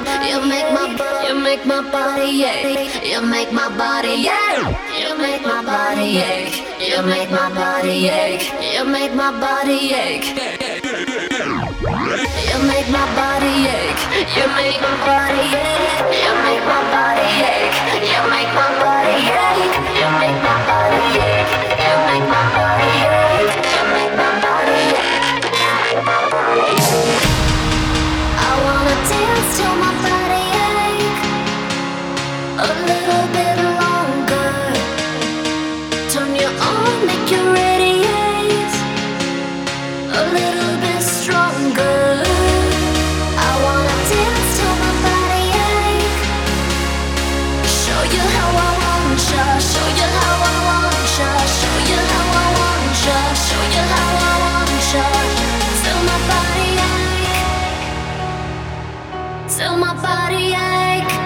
make my body ache. You make my body ache. You make my body ache. You make my body ache. You make my body ache. You make my body ache. You make my body ache. You make my body ache. You make my body ache. You make my body ache. You make my body ache. You make my body ache. I wanna dance till my body ache a little bit longer. Turn you on, make you radiate a little bit stronger. I wanna dance till my body ache. Show you how I want ya. Show you how I want ya. Show you how I want ya. Show you how I want ya. Till my body ache. Till my body ache.